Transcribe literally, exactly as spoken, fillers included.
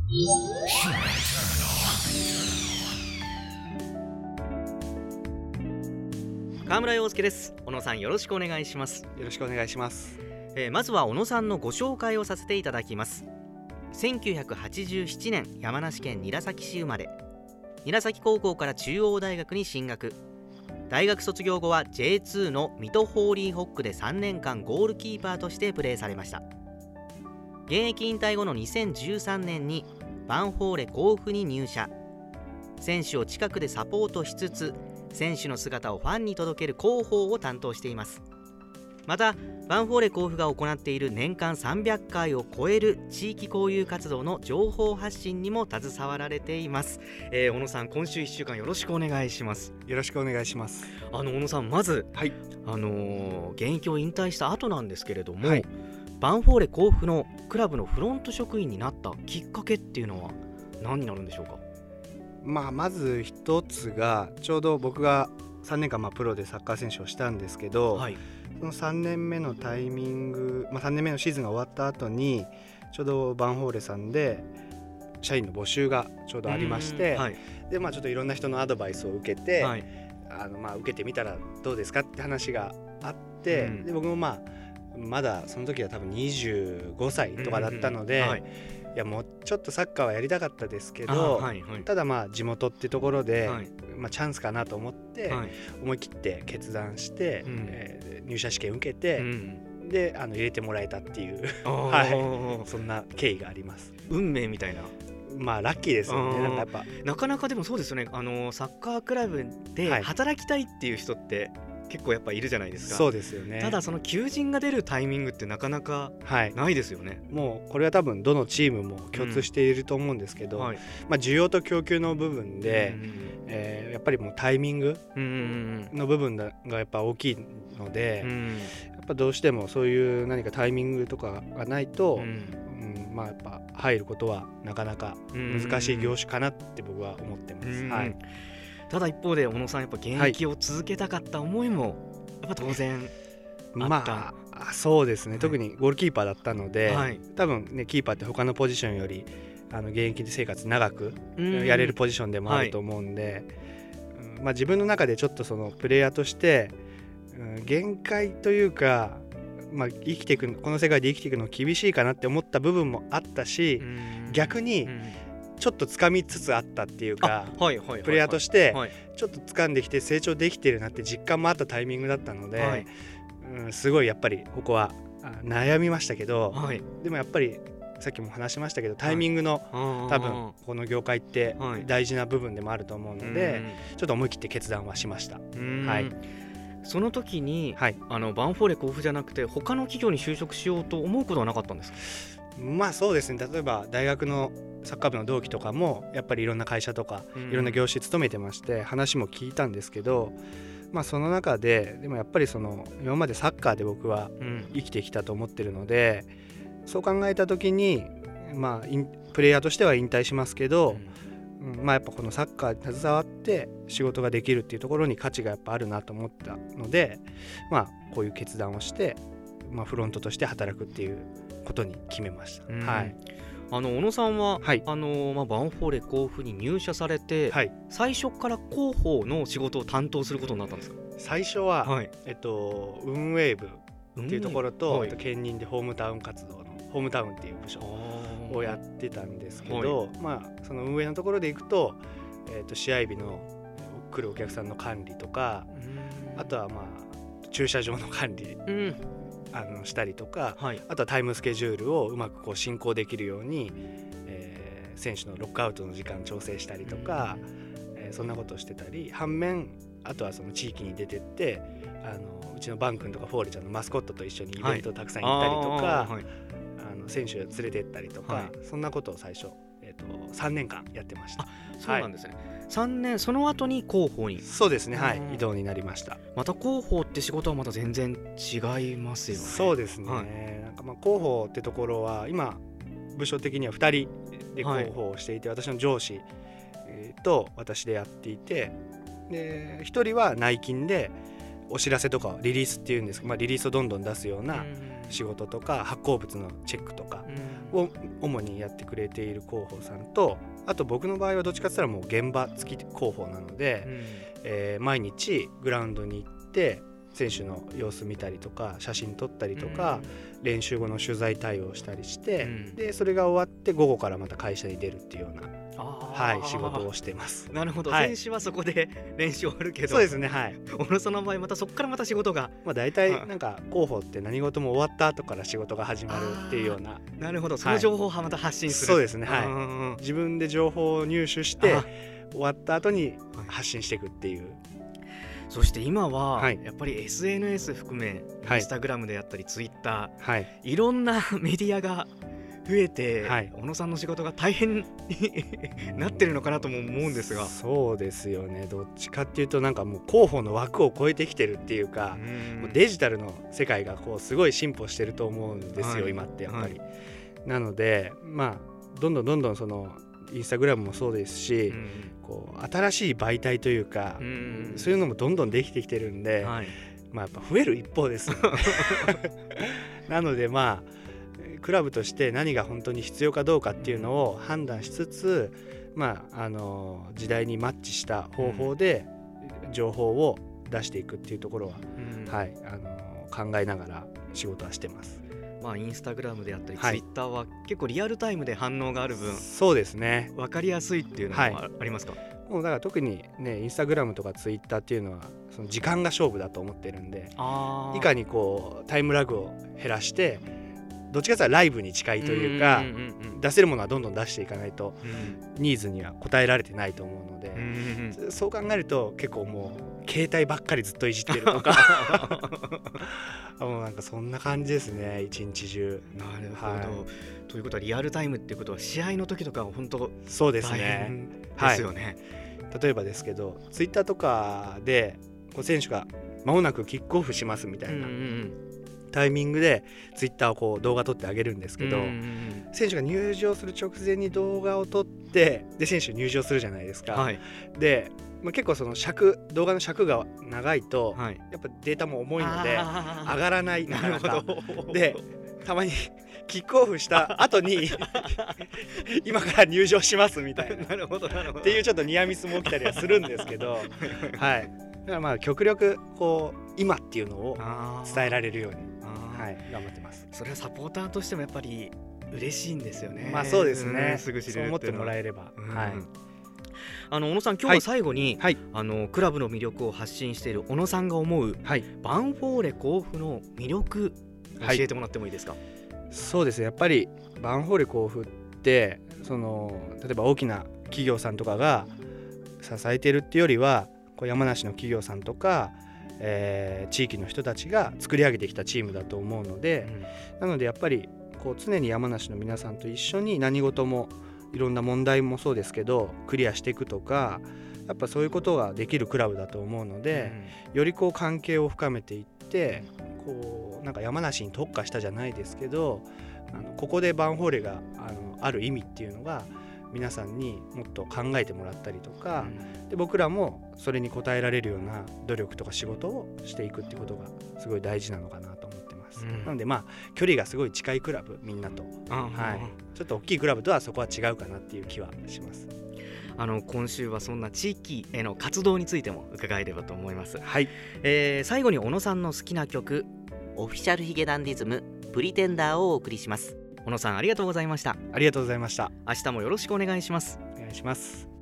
川村陽介です。小野さん、よろしくお願いします。 よろしくお願いします。 えー、まずは小野さんのご紹介をさせていただきます。せんきゅうひゃくはちじゅうななねん、山梨県韮崎市生まれ。韮崎高校から中央大学に進学。大学卒業後は ジェイツー の水戸ホーリーホックでさんねんかんゴールキーパーとしてプレーされました。現役引退後のにせんじゅうさんねんにヴァンフォーレ甲府に入社。選手を近くでサポートしつつ、選手の姿をファンに届ける広報を担当しています。また、ヴァンフォーレ甲府が行っている年間さんびゃっかいを超える地域交流活動の情報発信にも携わられています。えー、小野さん、今週いっしゅうかんよろしくお願いします。 よろしくお願いします。 あの小野さん、まず、 はい、 あのー、現役を引退した後なんですけれども、 はい、 ヴァンフォーレ甲府のクラブのフロント職員になったきっかけっていうのは何になるんでしょうか。 まあ、まず一つが、ちょうど僕がさんねんかんまあプロでサッカー選手をしたんですけど、はい、そのさんねんめのタイミング、まあ、さんねんめのシーズンが終わった後にちょうどヴァンフォーレさんで社員の募集がちょうどありまして、はい、でまあちょっといろんな人のアドバイスを受けて、はい、あのまあ受けてみたらどうですかって話があって、うん、で僕もまあまだその時は多分にじゅうごさいとかだったので、うんうんうん、はい、いやもうちょっとサッカーはやりたかったですけど、はいはい、ただまあ地元ってところで、はい、まあ、チャンスかなと思って、はい、思い切って決断して、うん、えー、入社試験受けて、うん、であの入れてもらえたっていう、はい、そんな経緯があります。 運命みたいな。 まあラッキーですよね。なんかやっぱなかなかでもそうですよね。あのサッカークラブで働きたいっていう人って、はい、結構やっぱいるじゃないですか。 そうですよね。 ただその求人が出るタイミングってなかなかないですよね。 はい、もうこれは多分どのチームも共通していると思うんですけど、うん、はい、まあ、需要と供給の部分で、うん、えー、やっぱりもうタイミングの部分がやっぱ大きいので、うん、やっぱどうしてもそういう何かタイミングとかがないと、うんうん、まあやっぱ入ることはなかなか難しい業種かなって僕は思ってます。うん、はい。 ただ一方で小野さん、やっぱ現役を続けたかった思いもやっぱ当然あった。 まあそうですね、はい、特にゴールキーパーだったので、はい、多分ねキーパーって他のポジションよりあの現役生活長くやれるポジションでもあると思うんで、はい、うん、まあ、自分の中でちょっとそのプレイヤーとして、うん、限界というか、まあ、生きていくこの世界で生きていくの厳しいかなって思った部分もあったし、逆にちょっと掴みつつあったっていうか、はいはいはいはい、プレイヤーとしてちょっと掴んできて成長できてるなって実感もあったタイミングだったので、はい、うん、すごいやっぱりここは悩みましたけど、はい、でもやっぱりさっきも話しましたけどタイミングの、はい、多分この業界って大事な部分でもあると思うので、はい、ちょっと思い切って決断はしました。はい、 その時に、はい、あのヴァンフォーレ甲府じゃなくて他の企業に就職しようと思うことはなかったんですか。 まあそうですね、例えば大学のサッカー部の同期とかもやっぱりいろんな会社とかいろんな業種勤めてまして話も聞いたんですけど、まあその中ででもやっぱりその今までサッカーで僕は生きてきたと思ってるので、そう考えた時にまあプレイヤーとしては引退しますけど、うん、まあやっぱこのサッカーに携わって仕事ができるっていうところに価値がやっぱあるなと思ったので、まあこういう決断をして、まあ、フロントとして働くっていうことに決めました。はい、 あの小野さんは、はい、あのまあ、ヴァンフォーレ甲府に入社されて、はい、最初から広報の仕事を担当することになったんですか。 最初は、はい、えっと、運営部っていうところと、はい、あと兼任でホームタウン活動のホームタウンっていう部署をやってたんですけど、はい、まあ、その運営のところでいくと、えっと、試合日の来るお客さんの管理とか、あとはまあ駐車場の管理、うん、あのしたりとか、はい、あとはタイムスケジュールをうまくこう進行できるように、えー、選手のロックアウトの時間調整したりとか、えー、そんなことをしてたり、反面あとはその地域に出てってあのうちのバン君とかフォーレちゃんのマスコットと一緒にイベントをたくさん行ったりとか、はい、ああの選手連れてったりとか、はい、そんなことを最初、えー、とさんねんかんやってました。 あ、そうなんですね、はい、さんねん、その後に広報に。 そうですね、はい、異動になりました。 また広報って仕事はまた全然違いますよね。 そうですね、はい、なんかまあ広報ってところは今部署的にはふたりで広報をしていて、はい、私の上司と私でやっていて、でひとりは内勤でお知らせとかリリースっていうんですけど、まあ、リリースをどんどん出すような仕事とか発行物のチェックとか、 を主にやってくれている広報さんと、あと僕の場合はどっちかって言ったらもう現場付き広報なので、うんえー、毎日グラウンドに行って選手の様子見たりとか写真撮ったりとか、うん、練習後の取材対応したりして、うん、でそれが終わって午後からまた会社に出るっていうようなはい、仕事をしてます。 なるほど、はい、選手はそこで練習終わるけど、 そうですね、はい、 小野さんの場合またそこからまた仕事が、 まあ、大体なんか広報って何事も終わった後から仕事が始まるっていうような。 なるほど、その情報をまた発信する、 はい、そうですね、はい、自分で情報を入手して終わった後に発信していくっていう。 そして今はやっぱり エスエヌエス 含め、はい、インスタグラムであったりツイッター、はい、いろんなメディアが増えて、はい、小野さんの仕事が大変になってるのかなとも思うんですが。 そうですよね、どっちかっていうとなんかもう広報の枠を超えてきてるっていうか、うもうデジタルの世界がこうすごい進歩してると思うんですよ、はい、今ってやっぱり、はい、なのでまあどんどんどんどんそのインスタグラムもそうですし、こう新しい媒体というか、うそういうのもどんどんできてきてるんで、はい、まあやっぱ増える一方ですよねなのでまあクラブとして何が本当に必要かどうかっていうのを判断しつつ、まあ、あの時代にマッチした方法で情報を出していくっていうところは、うんはい、あの考えながら仕事はしてます。 まあ、インスタグラムであったり、はい、ツイッターは結構リアルタイムで反応がある分、 そうですね、 分かりやすいっていうのも あ,、はい、ありますか？ もうだから特にねインスタグラムとかツイッターっていうのはその時間が勝負だと思ってるんで、あいかにこうタイムラグを減らしてどっちかというとライブに近いというか、うんうんうんうん、出せるものはどんどん出していかないと、うん、ニーズには応えられてないと思うので、うんうん、そう考えると結構もう携帯ばっかりずっといじってるとかもうなんかそんな感じですね、一日中。 なるほど、はい、ということはリアルタイムっていうことは試合の時とかは本当そうですね、 ですよね、 はい、例えばですけどツイッターとかでこう選手が間もなくキックオフしますみたいな、うんうんうんタイミングでツイッターをこう動画撮ってあげるんですけど、うんうん、選手が入場する直前に動画を撮ってで選手入場するじゃないですか、はい、で、まあ、結構その尺動画の尺が長いと、はい、やっぱデータも重いので上がらないなかなかでたまにキックオフした後に今から入場しますみたいななるほどなるほどっていうちょっとニアミスも起きたりはするんですけどはい、だからまあ極力こう今っていうのを伝えられるようにはい、頑張ってます。 それはサポーターとしてもやっぱり嬉しいんですよね。 まあそうですね、 うん、すぐ知れるそう思ってもらえれば、うんはい、 あの小野さん今日は最後に、はい、あのクラブの魅力を発信している小野さんが思う、はい、ヴァンフォーレ甲府の魅力教えてもらってもいいですか？はい、 そうですね、やっぱりヴァンフォーレ甲府ってその例えば大きな企業さんとかが支えているっていうよりはこう山梨の企業さんとかえー、地域の人たちが作り上げてきたチームだと思うので、うん、なのでやっぱりこう常に山梨の皆さんと一緒に何事もいろんな問題もそうですけどクリアしていくとかやっぱそういうことができるクラブだと思うので、うん、よりこう関係を深めていってこうなんか山梨に特化したじゃないですけどあのここでヴァンフォーレがあのある意味っていうのが皆さんにもっと考えてもらったりとか、うん、で僕らもそれに応えられるような努力とか仕事をしていくっていうことがすごい大事なのかなと思ってます、うん、なのでまあ距離がすごい近いクラブみんなと、はい、ちょっと大きいクラブとはそこは違うかなっていう気はします。 あの今週はそんな地域への活動についても伺えればと思います、 はいえー、最後に小野さんの好きな曲オフィシャルヒゲダンディズムプリテンダーをお送りします。小野さんありがとうございました。 ありがとうございました。 明日もよろしくお願いします。 お願いします。